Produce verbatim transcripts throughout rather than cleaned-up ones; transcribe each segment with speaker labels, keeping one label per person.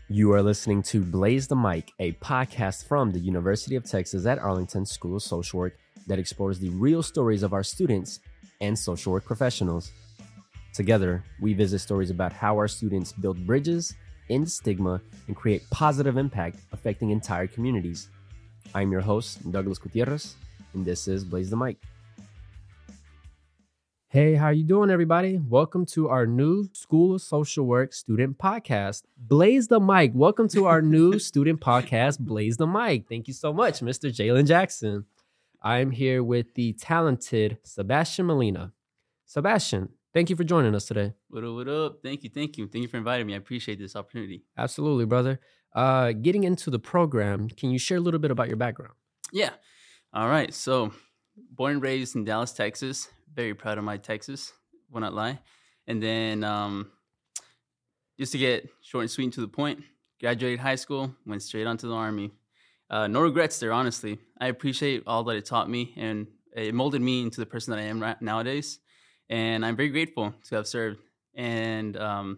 Speaker 1: You are listening to Blaze the Mic, a podcast from the University of Texas at Arlington School of Social Work that explores the real stories of our students and social work professionals. Together, we visit stories about how our students build bridges, end stigma, and create positive impact affecting entire communities. I'm your host, Douglas Gutierrez, and this is Blaze the Mic. Hey, how you doing, everybody? Welcome to our new School of Social Work student podcast, Blaze the Mic. Welcome to our new student podcast, Blaze the Mic. Thank you so much, Mister Jalen Jackson. I'm here with the talented Sebastian Molina. Sebastian, thank you for joining us today.
Speaker 2: What up, what up? Thank you, thank you. Thank you for inviting me. I appreciate this opportunity.
Speaker 1: Absolutely, brother. Uh, getting into the program, can you share a little bit about your background?
Speaker 2: Yeah. All right. So, born and raised in Dallas, Texas. Very proud of my Texas, will not lie. And then, um, just to get short and sweet and to the point, graduated high school, went straight onto the Army. Uh, no regrets there, honestly. I appreciate all that it taught me, and it molded me into the person that I am right nowadays. And I'm very grateful to have served. And um,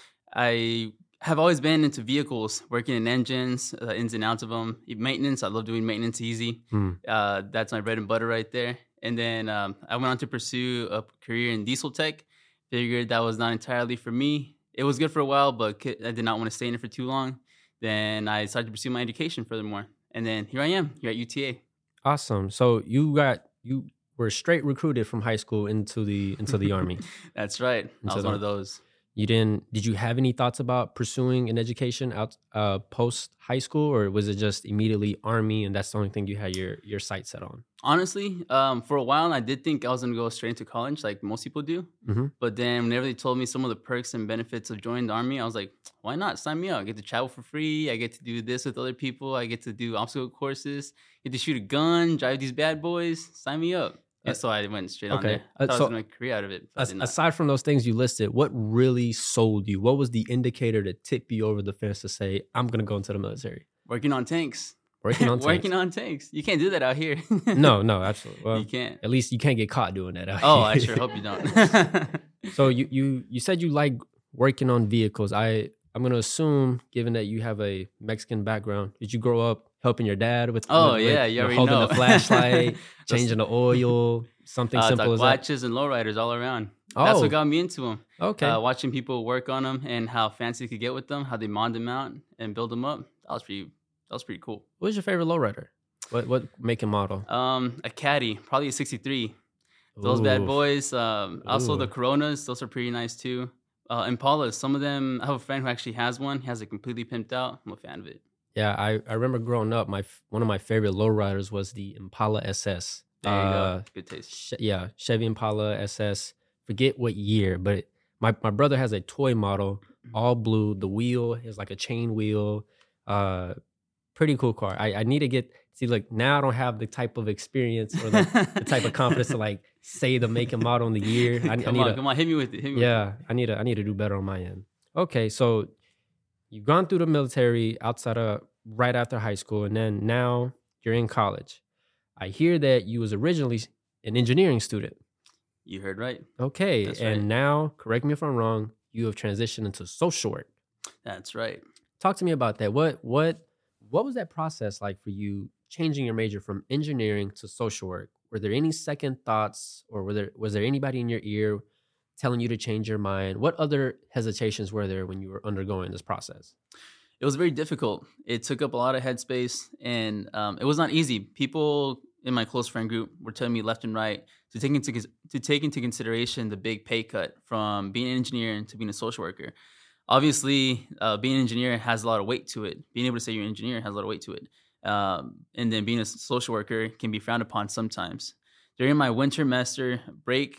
Speaker 2: I have always been into vehicles, working in engines, uh, ins and outs of them. Maintenance, I love doing maintenance easy. Mm. Uh, that's my bread and butter right there. And then um, I went on to pursue a career in diesel tech. Figured that was not entirely for me. It was good for a while, but I did not want to stay in it for too long. Then I decided to pursue my education furthermore. And then here I am, here at U T A.
Speaker 1: Awesome. So you got you were straight recruited from high school into the into the Army.
Speaker 2: That's right. I was one of those.
Speaker 1: You didn't, did you have any thoughts about pursuing an education out uh, post high school, or was it just immediately Army and that's the only thing you had your, your sights set on?
Speaker 2: Honestly, um, for a while, I did think I was going to go straight into college like most people do. Mm-hmm. But then whenever they told me some of the perks and benefits of joining the Army, I was like, why not? Sign me up. I get to travel for free. I get to do this with other people. I get to do obstacle courses. I get to shoot a gun, drive these bad boys. Sign me up. And so I went straight okay. on there. I thought uh, so, I was going to make a career out of it.
Speaker 1: As, aside from those things you listed, what really sold you? What was the indicator to tip you over the fence to say, I'm going to go into the military?
Speaker 2: Working on tanks.
Speaker 1: Working on tanks.
Speaker 2: Working on tanks. You can't do that out here.
Speaker 1: no, no, absolutely. Well,
Speaker 2: you can't.
Speaker 1: At least you can't get caught doing that out
Speaker 2: oh,
Speaker 1: here.
Speaker 2: I sure hope you don't.
Speaker 1: So you, you, you said you like working on vehicles. I, I'm going to assume, given that you have a Mexican background, did you grow up helping your dad with,
Speaker 2: oh,
Speaker 1: with,
Speaker 2: yeah,
Speaker 1: with,
Speaker 2: you
Speaker 1: you know,
Speaker 2: already
Speaker 1: holding
Speaker 2: know.
Speaker 1: the flashlight, changing the oil, something
Speaker 2: uh,
Speaker 1: simple as that?
Speaker 2: Watches and lowriders all around.
Speaker 1: Oh.
Speaker 2: That's what got me into them.
Speaker 1: Okay.
Speaker 2: Uh, watching people work on them and how fancy they could get with them, how they mod them out and build them up. That was pretty, that was pretty cool.
Speaker 1: What was your favorite lowrider? What what make and model?
Speaker 2: Um, a Caddy, probably a sixty-three. Those Ooh. Bad boys. Um, also the Coronas, those are pretty nice too. Uh, Impalas, some of them, I have a friend who actually has one. He has it completely pimped out. I'm a fan of it.
Speaker 1: Yeah, I, I remember growing up, my one of my favorite lowriders was the Impala S S.
Speaker 2: There you
Speaker 1: uh,
Speaker 2: go. Good taste.
Speaker 1: Sh- yeah, Chevy Impala S S. Forget what year, but my, my brother has a toy model, all blue. The wheel is like a chain wheel. Uh, pretty cool car. I, I need to get, see, like now I don't have the type of experience or like the type of confidence to like say the make and model and the year. I,
Speaker 2: come
Speaker 1: I need
Speaker 2: on,
Speaker 1: to,
Speaker 2: come on, hit me with it. Hit me
Speaker 1: yeah,
Speaker 2: with it.
Speaker 1: I need to I need to do better on my end. Okay, so you've gone through the military outside of right after high school, and then now you're in college. I hear that you was originally an engineering student.
Speaker 2: You heard right.
Speaker 1: Okay,
Speaker 2: That's
Speaker 1: and
Speaker 2: right.
Speaker 1: now, correct me if I'm wrong, you have transitioned into social work.
Speaker 2: That's right.
Speaker 1: Talk to me about that. What what what was that process like for you, changing your major from engineering to social work? Were there any second thoughts, or were there was there anybody in your ear telling you to change your mind? What other hesitations were there when you were undergoing this process?
Speaker 2: It was very difficult. It took up a lot of headspace, and um, it was not easy. People in my close friend group were telling me left and right to take into to take into consideration the big pay cut from being an engineer to being a social worker. Obviously, uh, being an engineer has a lot of weight to it. Being able to say you're an engineer has a lot of weight to it. Um, and then being a social worker can be frowned upon sometimes. During my winter semester break,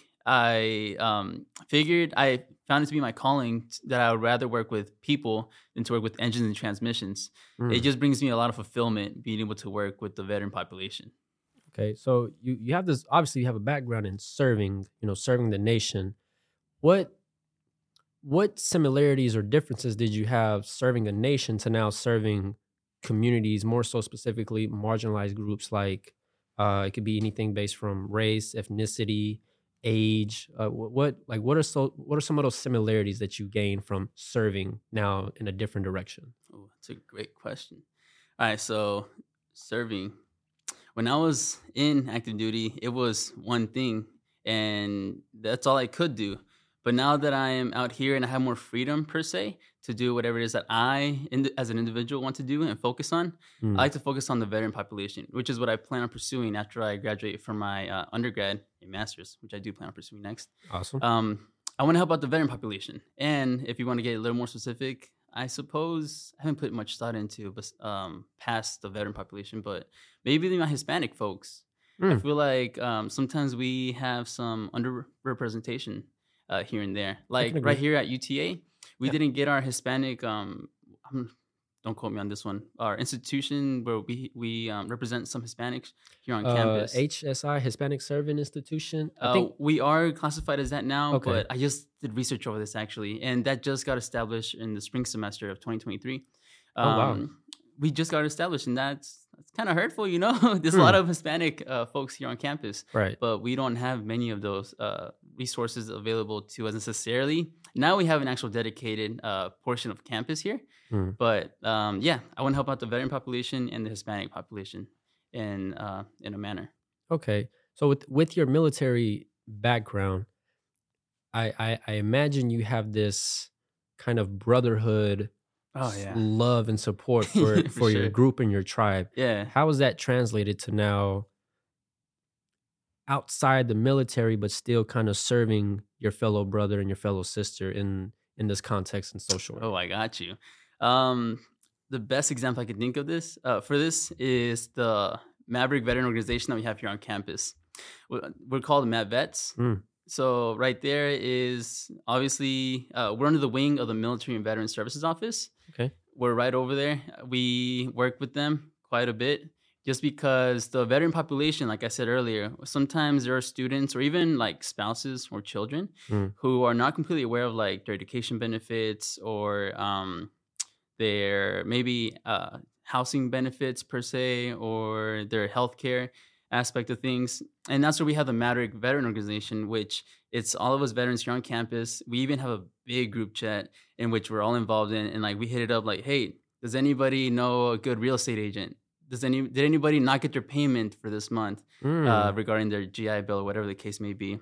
Speaker 2: I um, figured I found it to be my calling that I would rather work with people than to work with engines and transmissions. Mm. It just brings me a lot of fulfillment being able to work with the veteran population.
Speaker 1: Okay, so you, you have this, obviously you have a background in serving, you know, serving the nation. What what similarities or differences did you have serving a nation to now serving communities, more so specifically marginalized groups like uh, it could be anything based from race, ethnicity, age? Uh, wh- what like what are so what are some of those similarities that you gain from serving now in a different direction?
Speaker 2: Oh, that's a great question. All right, so serving. When I was in active duty, it was one thing, and that's all I could do. But now that I am out here and I have more freedom per se to do whatever it is that I, in, as an individual, want to do and focus on,
Speaker 1: Mm,
Speaker 2: I like to focus on the veteran population, which is what I plan on pursuing after I graduate from my uh, undergrad and master's, which I do plan on pursuing next.
Speaker 1: awesome.
Speaker 2: Um, I want to help out the veteran population, and if you want to get a little more specific, I suppose I haven't put much thought into, but um, past the veteran population, but maybe my Hispanic folks. I
Speaker 1: Mm,
Speaker 2: feel like um, sometimes we have some underrepresentation uh, here and there.
Speaker 1: I can
Speaker 2: Like
Speaker 1: agree.
Speaker 2: right here at U T A, we
Speaker 1: Yeah.
Speaker 2: didn't get our Hispanic. Um, I'm- don't quote me on this one. Our institution where we we um, represent some Hispanics here on
Speaker 1: Uh,
Speaker 2: campus.
Speaker 1: H S I, Hispanic Serving Institution. I
Speaker 2: Uh,
Speaker 1: think.
Speaker 2: we are classified as that now,
Speaker 1: Okay.
Speaker 2: but I just did research over this actually, and that just got established in the spring semester of twenty twenty-three. Um,
Speaker 1: Oh, wow.
Speaker 2: We just got established, and that's that's kind of hurtful, you know. There's a lot
Speaker 1: Hmm.
Speaker 2: of Hispanic uh, folks here on campus,
Speaker 1: Right.
Speaker 2: but we don't have many of those uh, resources available to us necessarily. Now we have an actual dedicated uh, portion of campus here,
Speaker 1: Mm,
Speaker 2: but um, yeah, I want to help out the veteran population and the Hispanic population in uh, in a manner.
Speaker 1: okay. So with with your military background, I, I I imagine you have this kind of brotherhood,
Speaker 2: Oh
Speaker 1: s-
Speaker 2: yeah,
Speaker 1: love and support for
Speaker 2: for
Speaker 1: for your
Speaker 2: sure.
Speaker 1: group and your tribe.
Speaker 2: Yeah.
Speaker 1: How is that translated to now outside the military, but still kind of serving your fellow brother and your fellow sister in in this context in social work?
Speaker 2: Oh, I got you. Um, the best example I can think of this uh, for this is the Maverick Veteran Organization that we have here on campus. We're we're called Mav Vets.
Speaker 1: Mm.
Speaker 2: So right there is obviously uh, we're under the wing of the Military and Veteran Services Office.
Speaker 1: Okay.
Speaker 2: We're right over there. We work with them quite a bit just because the veteran population, like I said earlier, sometimes there are students or even like spouses or children
Speaker 1: Mm.
Speaker 2: who are not completely aware of like their education benefits or um, their maybe uh, housing benefits per se or their healthcare aspect of things. And that's where we have the Maverick Veteran Organization, which it's all of us veterans here on campus. We even have a big group chat in which we're all involved in, and like we hit it up like, hey, does anybody know a good real estate agent? Does any did anybody not get their payment for this month
Speaker 1: Mm.
Speaker 2: uh, regarding their G I Bill or whatever the case may be?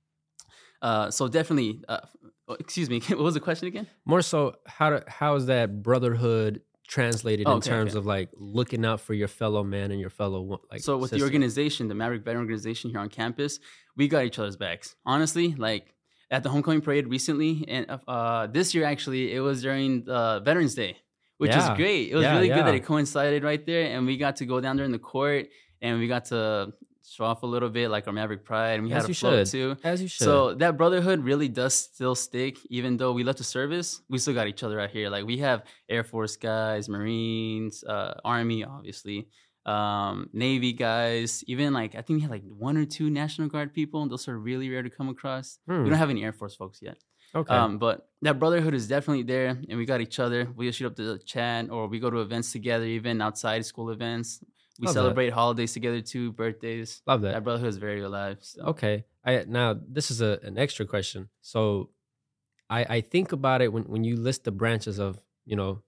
Speaker 2: Uh, so definitely, uh, oh, excuse me, what was the question again?
Speaker 1: More so, how do, how is that brotherhood translated in
Speaker 2: Okay,
Speaker 1: terms
Speaker 2: okay.
Speaker 1: of like looking out for your fellow man and your fellow wo- like
Speaker 2: So with the
Speaker 1: sister?
Speaker 2: organization, the Maverick Veteran Organization here on campus, we got each other's backs. Honestly, like at the homecoming parade recently, and uh, this year actually, it was during uh, Veterans Day, which
Speaker 1: Yeah.
Speaker 2: is great. It was
Speaker 1: Yeah,
Speaker 2: really good that
Speaker 1: yeah.
Speaker 2: it coincided right there, and we got to go down there in the court, and we got to show off a little bit, like our Maverick Pride, and we
Speaker 1: As
Speaker 2: had
Speaker 1: you
Speaker 2: a float
Speaker 1: should.
Speaker 2: too.
Speaker 1: As you should.
Speaker 2: So that brotherhood really does still stick, even though we left the service. We still got each other out here. Like we have Air Force guys, Marines, uh, Army, obviously, um, Navy guys. Even like I think we had like one or two National Guard people. Those are really rare to come across.
Speaker 1: Hmm.
Speaker 2: We don't have any Air Force folks yet.
Speaker 1: Okay.
Speaker 2: Um, but that brotherhood is definitely there, and we got each other. We just shoot up to the chat, or we go to events together, even outside school events. We
Speaker 1: Love that.
Speaker 2: celebrate holidays together too, birthdays.
Speaker 1: Love that.
Speaker 2: That brotherhood is very alive. So.
Speaker 1: Okay. I now this is a an extra question. So I I think about it when when you list the branches of, you know,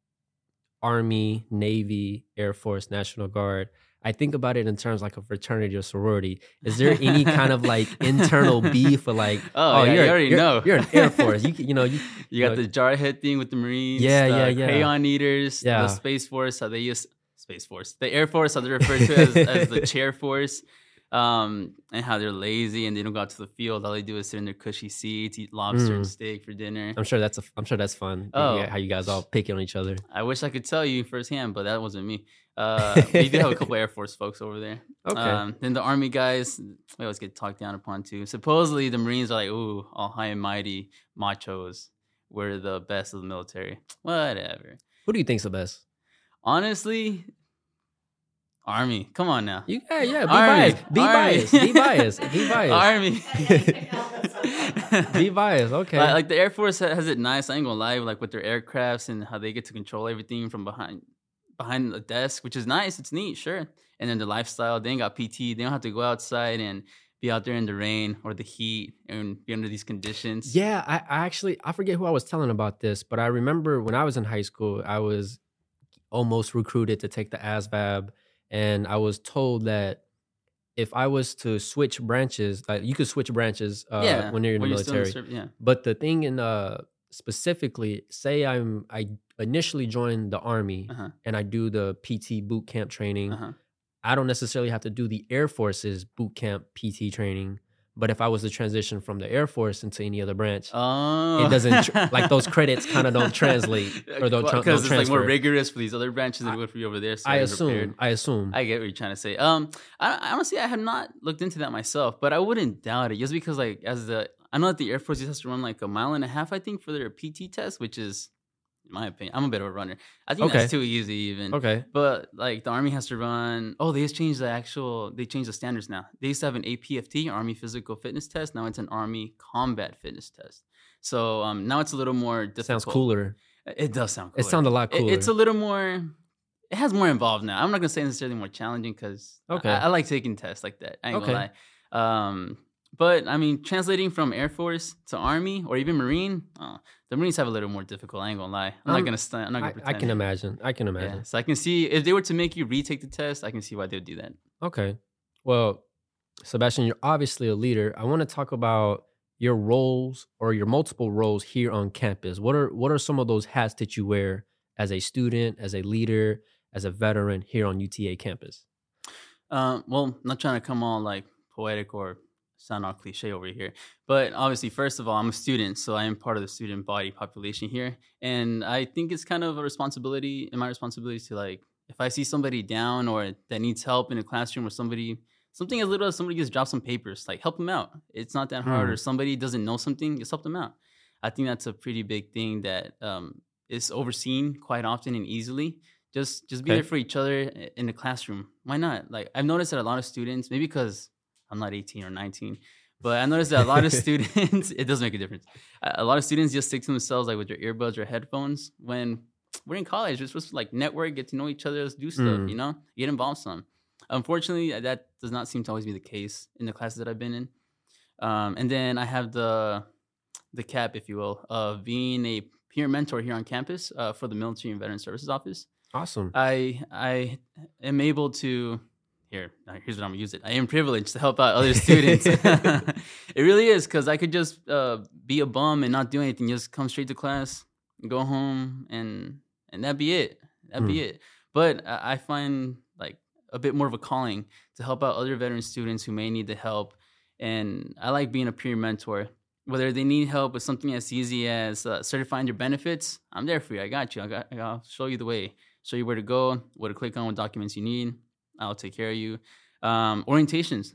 Speaker 1: Army, Navy, Air Force, National Guard. I think about it in terms like a fraternity or sorority. Is there any kind of like internal beef or like,
Speaker 2: Oh, yeah, you
Speaker 1: you're,
Speaker 2: already
Speaker 1: you're,
Speaker 2: know.
Speaker 1: you're an Air Force. You can- you know you
Speaker 2: You got
Speaker 1: know,
Speaker 2: the jarhead thing with the Marines.
Speaker 1: Yeah,
Speaker 2: the
Speaker 1: yeah, yeah.
Speaker 2: Crayon eaters.
Speaker 1: Yeah.
Speaker 2: The Space Force, how they use Space Force. The Air Force, how they refer to as, as the Chair Force. Um, and how they're lazy and they don't go out to the field. All they do is sit in their cushy seats, eat lobster
Speaker 1: Mm.
Speaker 2: and steak for dinner.
Speaker 1: I'm sure that's a, I'm sure that's fun.
Speaker 2: Oh.
Speaker 1: Yeah, how you guys all pick on each other.
Speaker 2: I wish I could tell you firsthand, but that wasn't me. Uh, we did have a couple Air Force folks over there.
Speaker 1: Okay.
Speaker 2: Um, then the Army guys, we always get talked down upon too. Supposedly the Marines are like, ooh, all high and mighty machos. We're the best of the military. Whatever.
Speaker 1: Who do you think's the best?
Speaker 2: Honestly, Army. Come on now.
Speaker 1: You, yeah, yeah. Be
Speaker 2: Army.
Speaker 1: biased. Be
Speaker 2: Army.
Speaker 1: biased. Be biased. Be biased.
Speaker 2: Army.
Speaker 1: Be biased. Okay.
Speaker 2: Like, like the Air Force ha- has it nice. I ain't gonna lie. Like with their aircrafts and how they get to control everything from behind behind the desk, which is nice. It's neat, sure. And then the lifestyle. They ain't got P T. They don't have to go outside and be out there in the rain or the heat and be under these conditions.
Speaker 1: Yeah, I, I actually I forget who I was telling about this, but I remember when I was in high school, I was almost recruited to take the A S V A B, and I was told that if I was to switch branches, like you could switch branches uh,
Speaker 2: Yeah,
Speaker 1: when you're in the
Speaker 2: when you're still in the
Speaker 1: military.
Speaker 2: serv- yeah.
Speaker 1: But the thing in uh specifically, say I'm I initially joined the Army
Speaker 2: Uh-huh.
Speaker 1: and I do the P T boot camp training.
Speaker 2: Uh-huh.
Speaker 1: I don't necessarily have to do the Air Force's boot camp P T training. But if I was to transition from the Air Force into any other branch,
Speaker 2: Oh,
Speaker 1: it doesn't tr- like those credits kind of don't translate or don't, tra-
Speaker 2: because
Speaker 1: don't
Speaker 2: it's like more
Speaker 1: transfer.
Speaker 2: rigorous for these other branches than it would for you over there. So
Speaker 1: I
Speaker 2: you're
Speaker 1: assume.
Speaker 2: prepared.
Speaker 1: I assume.
Speaker 2: I get what you're trying to say. Um, I, I honestly I have not looked into that myself, but I wouldn't doubt it just because like as the I know that the Air Force has to run like a mile and a half, I think, for their P T test, which is, in my opinion, I'm a bit of a runner. I think
Speaker 1: Okay.
Speaker 2: that's too easy even.
Speaker 1: Okay.
Speaker 2: But like the Army has to run. Oh, they just changed the actual. They changed the standards now. They used to have an A P F T, Army Physical Fitness Test. Now it's an Army Combat Fitness Test. So um, now it's a little more difficult.
Speaker 1: Sounds cooler.
Speaker 2: It does sound cooler.
Speaker 1: It sounds a lot
Speaker 2: It-
Speaker 1: cooler.
Speaker 2: it's a little more. It has more involved now. I'm not gonna say necessarily more challenging because
Speaker 1: Okay.
Speaker 2: I, I like taking tests like that. I ain't
Speaker 1: Okay.
Speaker 2: gonna lie. Um, but I mean, translating from Air Force to Army or even Marine, oh, the Marines have a little more difficult. I ain't gonna lie. I'm
Speaker 1: Um,
Speaker 2: not gonna stunt. I'm not gonna
Speaker 1: I, I
Speaker 2: pretend.
Speaker 1: can imagine. I can
Speaker 2: Yeah.
Speaker 1: imagine.
Speaker 2: So I can see if they were to make you retake the test, I can see why they would do that.
Speaker 1: Okay. Well, Sebastian, you're obviously a leader. I want to talk about your roles or your multiple roles here on campus. What are what are some of those hats that you wear as a student, as a leader, as a veteran here on U T A campus?
Speaker 2: Um, well, not trying to come all like poetic or sound all cliche over here, but obviously, first of all, I'm a student, so I am part of the student body population here, and I think it's kind of a responsibility, and my responsibility to like, if I see somebody down or that needs help in a classroom or somebody, something as little as somebody just dropped some papers, like help them out. It's not that hard,
Speaker 1: Hmm.
Speaker 2: or somebody doesn't know something, just help them out. I think that's a pretty big thing that um, is overseen quite often and easily. Just just be
Speaker 1: Okay.
Speaker 2: there for each other in the classroom. Why not? Like I've noticed that a lot of students, maybe because I'm not eighteen or nineteen, but I noticed that a lot of students, it does make a difference. A a lot of students just stick to themselves like with their earbuds or headphones when we're in college. We're supposed to like network, get to know each other, do stuff,
Speaker 1: Mm.
Speaker 2: you know, get involved some. Unfortunately, uh, that does not seem to always be the case in the classes that I've been in. Um, and then I have the the cap, if you will, of being a peer mentor here on campus uh, for the Military and Veteran Services Office.
Speaker 1: Awesome.
Speaker 2: I I am able to here. uh, Here's what I'm gonna use it. I am privileged to help out other students. It really is because I could just uh, be a bum and not do anything. Just come straight to class, go home, and and that'd be it. That'd be it. But I I find like a bit more of a calling to help out other veteran students who may need the help. And I like being a peer mentor. Whether they need help with something as easy as uh, certifying their benefits, I'm there for you. I got you. I got. I'll show you the way. Show you where to go, what to click on, what documents you need. I'll take care of you. Um, orientations.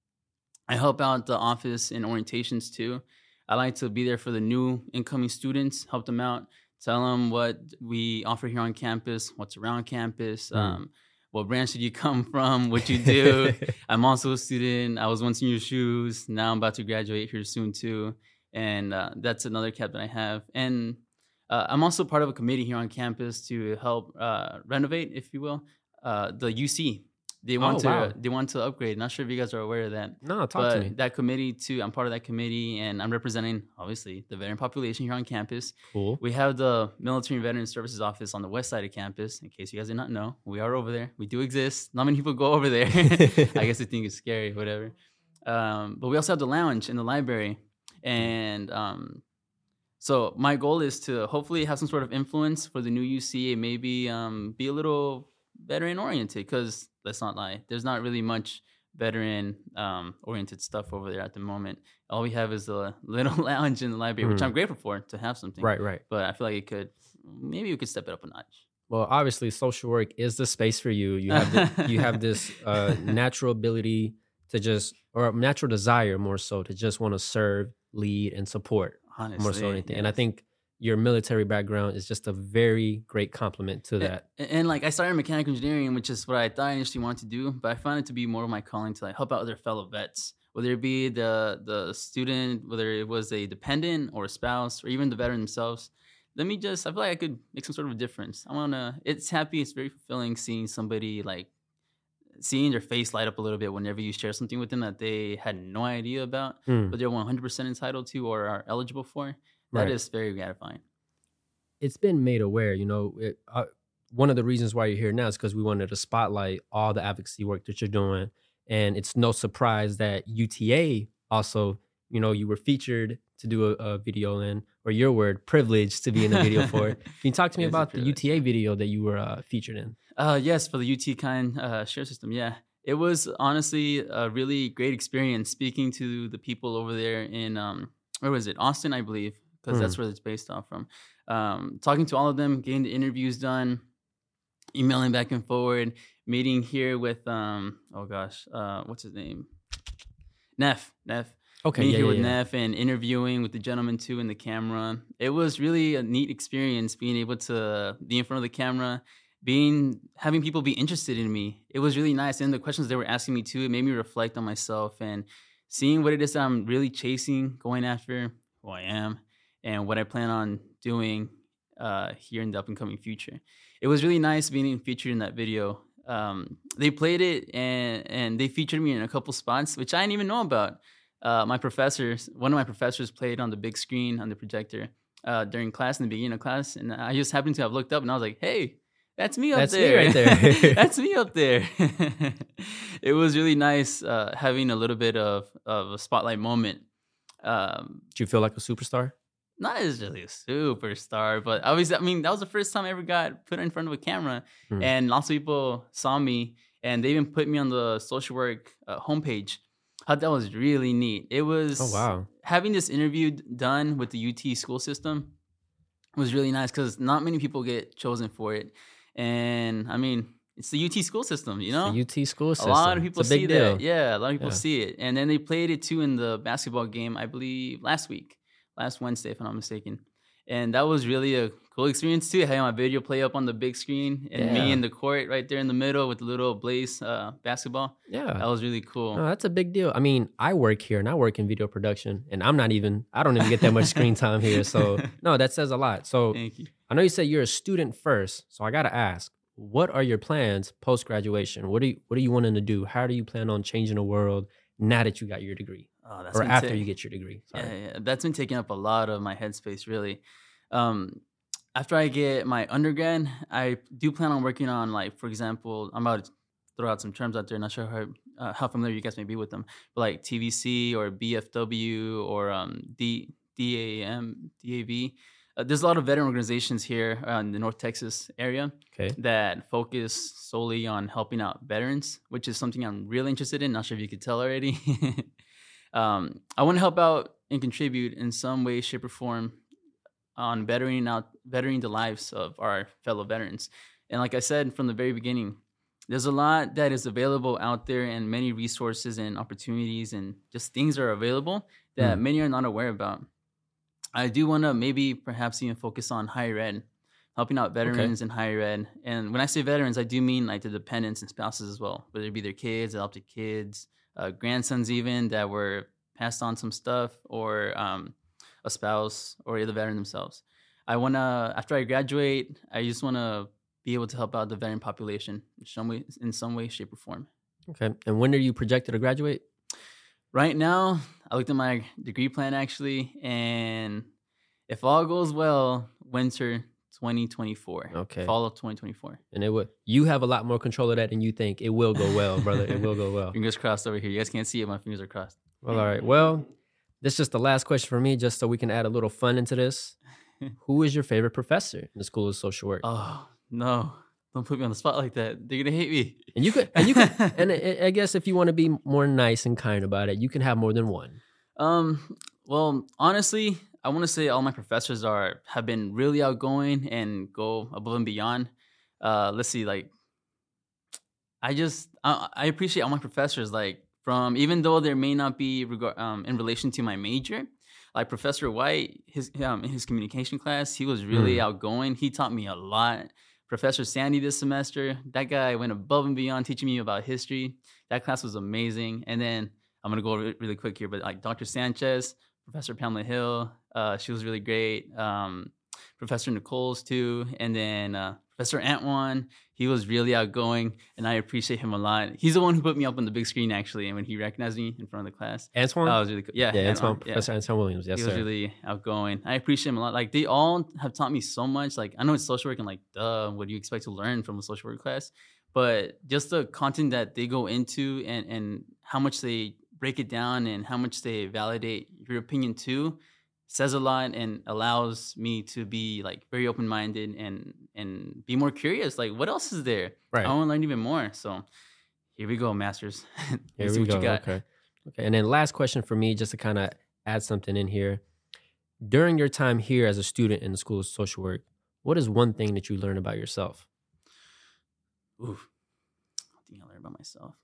Speaker 2: I help out the office in orientations too. I like to be there for the new incoming students, help them out, tell them what we offer here on campus, what's around campus,
Speaker 1: Mm.
Speaker 2: um, what branch did you come from, what you do. I'm also a student. I was once in your shoes. Now I'm about to graduate here soon too. And uh, that's another cap that I have. And uh, I'm also part of a committee here on campus to help uh, renovate, if you will, uh, the U C. They want
Speaker 1: Oh,
Speaker 2: to
Speaker 1: wow.
Speaker 2: they want to upgrade. Not sure if you guys are aware of that.
Speaker 1: No, talk
Speaker 2: But
Speaker 1: to me.
Speaker 2: that committee too, I'm part of that committee, and I'm representing obviously the veteran population here on campus.
Speaker 1: Cool.
Speaker 2: We have the Military and Veteran Services Office on the west side of campus. In case you guys did not know, we are over there. We do exist. Not many people go over there. I guess they think it's scary, whatever. Um, but we also have the lounge in the library, and um, so my goal is to hopefully have some sort of influence for the new U C and maybe um, be a little veteran oriented. Because let's not lie, there's not really much veteran um, oriented stuff over there at the moment. All we have is the little lounge in the library, which
Speaker 1: Mhm.
Speaker 2: I'm grateful for to have something.
Speaker 1: Right, right.
Speaker 2: But I feel like it could, maybe we could step it up a notch.
Speaker 1: Well, obviously, social work is the space for you. You have the, you have this uh, natural ability to just, or natural desire more so, to just want to serve, lead, and support
Speaker 2: Honestly,
Speaker 1: more so than anything. And I
Speaker 2: yes.
Speaker 1: think your military background is just a very great compliment to that.
Speaker 2: And, and like I started mechanical engineering, which is what I thought I initially wanted to do, but I found it to be more of my calling to like help out other fellow vets, whether it be the the student, whether it was a dependent or a spouse, or even the veteran themselves. Let me just, I feel like I could make some sort of a difference. I wanna, it's happy, it's very fulfilling seeing somebody like seeing their face light up a little bit whenever you share something with them that they had no idea about,
Speaker 1: Mm,
Speaker 2: but they're one hundred percent entitled to or are eligible for, that
Speaker 1: right.
Speaker 2: is very gratifying.
Speaker 1: It's been made aware, you know, it, uh, one of the reasons why you're here now is because we wanted to spotlight all the advocacy work that you're doing. And it's no surprise that U T A also, you know, you were featured to do a, a video in, or your word, privileged to be in the video for it. Can you talk to me
Speaker 2: It is a
Speaker 1: about the
Speaker 2: privilege.
Speaker 1: U T A video that you were uh, featured in?
Speaker 2: Uh, yes, for the U T Kind uh, share system. Yeah, it was honestly a really great experience speaking to the people over there in um, where was it? Austin, I believe, because that's
Speaker 1: Mm,
Speaker 2: where it's based off from. Um, talking to all of them, getting the interviews done, emailing back and forward, meeting here with um, oh gosh, uh, what's his name? Neff. Neff.
Speaker 1: okay,
Speaker 2: Meeting
Speaker 1: yeah,
Speaker 2: here
Speaker 1: yeah,
Speaker 2: with
Speaker 1: yeah.
Speaker 2: Neff and interviewing with the gentleman too in the camera. It was really a neat experience being able to be in front of the camera, being having people be interested in me. It was really nice. And the questions they were asking me too, it made me reflect on myself and seeing what it is that I'm really chasing, going after, who I am, and what I plan on doing uh, here in the up and coming future. It was really nice being featured in that video. Um, they played it and and they featured me in a couple spots, which I didn't even know about. Uh, my professors, one of my professors played on the big screen on the projector uh, during class in the beginning of class, and I just happened to have looked up and I was like, "Hey, that's me up
Speaker 1: That's me
Speaker 2: there!
Speaker 1: right there."
Speaker 2: That's me up there!" It was really nice uh, having a little bit of of a spotlight moment. Um,
Speaker 1: Do you feel like a superstar?
Speaker 2: Not as really a superstar, but I was, I mean, that was the first time I ever got put in front of a camera,
Speaker 1: Mm.
Speaker 2: and lots of people saw me, and they even put me on the social work uh, homepage. I thought that was really neat. It was
Speaker 1: Oh, wow.
Speaker 2: having this interview d- done with the U T school system was really nice because not many people get chosen for it, and I mean, it's the U T school system, you
Speaker 1: It's the
Speaker 2: know.
Speaker 1: U T school
Speaker 2: A
Speaker 1: system.
Speaker 2: lot of people
Speaker 1: It's a
Speaker 2: see
Speaker 1: big deal.
Speaker 2: that. Yeah, a lot of people
Speaker 1: Yeah.
Speaker 2: see it. And then they played it too in the basketball game, I believe, last week, last Wednesday, if I'm not mistaken. And that was really a cool experience too, having my video play up on the big screen and me
Speaker 1: Yeah.
Speaker 2: in the court right there in the middle with the little Blaze uh, basketball. That
Speaker 1: Yeah.
Speaker 2: was really cool.
Speaker 1: No, that's a big deal. I mean, I work here and I work in video production, and I'm not even, I don't even get that much screen time here. So, no, that says a lot. So,
Speaker 2: Thank you.
Speaker 1: I know you said you're a student first. So, I got to ask, what are your plans post graduation? What are you, what are you wanting to do? How do you plan on changing the world now that you got your degree,
Speaker 2: Oh, that's
Speaker 1: or
Speaker 2: been
Speaker 1: after
Speaker 2: ta-
Speaker 1: you get your degree? Sorry.
Speaker 2: Yeah, yeah, that's been taking up a lot of my headspace, really. Um, after I get my undergrad, I do plan on working on, like, for example, I'm about to throw out some terms out there. Not sure how uh, how familiar you guys may be with them, but like T V C or B F W or um, D DAM DAV. Uh, there's a lot of veteran organizations here uh, in the North Texas area
Speaker 1: Okay.
Speaker 2: that focus solely on helping out veterans, which is something I'm really interested in. Not sure if you could tell already. um, I want to help out and contribute in some way, shape, or form on bettering out, bettering the lives of our fellow veterans. And like I said from the very beginning, there's a lot that is available out there, and many resources and opportunities and just things are available that
Speaker 1: Mm.
Speaker 2: many are not aware about. I do want to maybe perhaps even focus on higher ed, helping out veterans in higher ed. And when I say veterans, I do mean like the dependents and spouses as well, whether it be their kids, adopted kids, uh, grandsons even that were passed on some stuff, or um, a spouse or the veteran themselves. I want to, after I graduate, I just want to be able to help out the veteran population in some way, in some way, shape, or form.
Speaker 1: Okay. And when are you projected to graduate?
Speaker 2: Right now, I looked at my degree plan actually, and if all goes well, winter twenty twenty-four.
Speaker 1: Okay.
Speaker 2: Fall of twenty twenty-four.
Speaker 1: And it would, you have a lot more control of that than you think. It will go well, brother. It will go well.
Speaker 2: Fingers crossed over here. You guys can't see it. My fingers are crossed.
Speaker 1: Well, all right. Well, this is just the last question for me, just so we can add a little fun into this. Who is your favorite professor in the School of Social Work?
Speaker 2: Oh, no. Don't put me on the spot like that. They're going to hate me.
Speaker 1: And you could, and you could, and I, I guess if you want to be more nice and kind about it, you can have more than one.
Speaker 2: Um, well, honestly, I want to say all my professors are have been really outgoing and go above and beyond. Uh, let's see, like, I just I, I appreciate all my professors. Like, from even though there may not be regard um in relation to my major, like Professor White, his um in his communication class, he was really
Speaker 1: Mm.
Speaker 2: outgoing. He taught me a lot. Professor Sandy this semester, that guy went above and beyond teaching me about history. That class was amazing. And then I'm gonna go re- really quick here, but like Doctor Sanchez, Professor Pamela Hill, uh, she was really great. Um, Professor Nicole's too, and then uh, Professor Antwan. He was really outgoing, and I appreciate him a lot. He's the one who put me up on the big screen, actually, and when he recognized me in front of the class.
Speaker 1: Antoine?
Speaker 2: That was really cool. Yeah,
Speaker 1: yeah,
Speaker 2: Antoine,
Speaker 1: Antoine, Professor
Speaker 2: yeah.
Speaker 1: Antoine Williams. Yes,
Speaker 2: he
Speaker 1: sir.
Speaker 2: was really outgoing. I appreciate him a lot. Like, they all have taught me so much. Like, I know it's social work, and like, duh, what do you expect to learn from a social work class? But just the content that they go into, and, and how much they break it down, and how much they validate your opinion too, says a lot, and allows me to be like very open-minded and and be more curious. Like, what else is there?
Speaker 1: Right.
Speaker 2: I want to learn even more. So here we go, masters.
Speaker 1: Here
Speaker 2: Let's see
Speaker 1: we
Speaker 2: what
Speaker 1: go.
Speaker 2: you got.
Speaker 1: Okay. Okay. And then last question for me, just to kind of add something in here. During your time here as a student in the School of Social Work, what is one thing that you learned about yourself?
Speaker 2: Ooh, I think I learned about myself.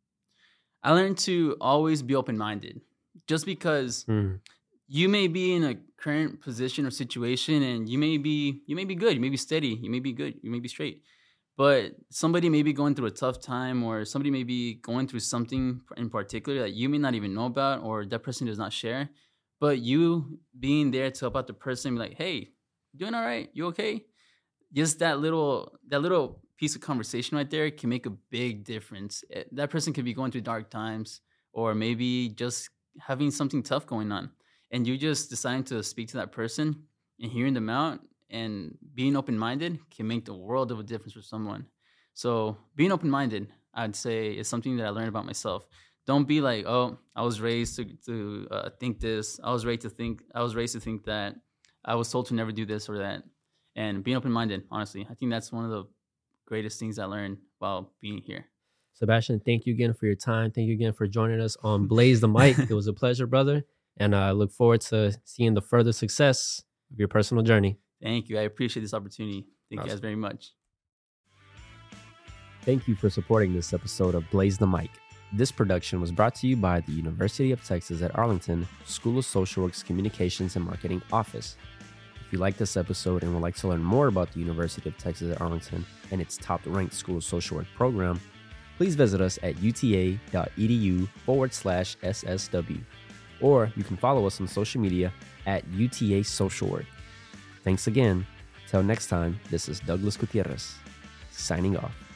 Speaker 2: I learned to always be open-minded, just because
Speaker 1: Mm.
Speaker 2: you may be in a current position or situation, and you may be you may be good, you may be steady, you may be good, you may be straight, but somebody may be going through a tough time, or somebody may be going through something in particular that you may not even know about, or that person does not share. But you being there to help out the person, be like, "Hey, doing all right? You okay?" Just that little that little piece of conversation right there can make a big difference. Eh, That person could be going through dark times, or maybe just having something tough going on, and you just deciding to speak to that person and hearing them out and being open-minded can make the world of a difference for someone. So being open-minded, I'd say, is something that I learned about myself. Don't be like, oh, I was raised to to uh, think this. I was raised to think. I was raised to think that. I was told to never do this or that. And being open-minded, honestly, I think that's one of the greatest things I learned while being here.
Speaker 1: Sebastian, thank you again for your time. Thank you again for joining us on Blaze the Mic. It was a pleasure, brother. And I look forward to seeing the further success of your personal journey.
Speaker 2: Thank you. I appreciate this opportunity. Thank
Speaker 1: Awesome.
Speaker 2: you guys very much.
Speaker 1: Thank you for supporting this episode of Blaze the Mic. This production was brought to you by the University of Texas at Arlington School of Social Work's Communications and Marketing Office. If you like this episode and would like to learn more about the University of Texas at Arlington and its top-ranked School of Social Work program, please visit us at uta.edu forward slash SSW. Or you can follow us on social media at U T A Social Work. Thanks again. Till next time, this is Douglas Gutierrez, signing off.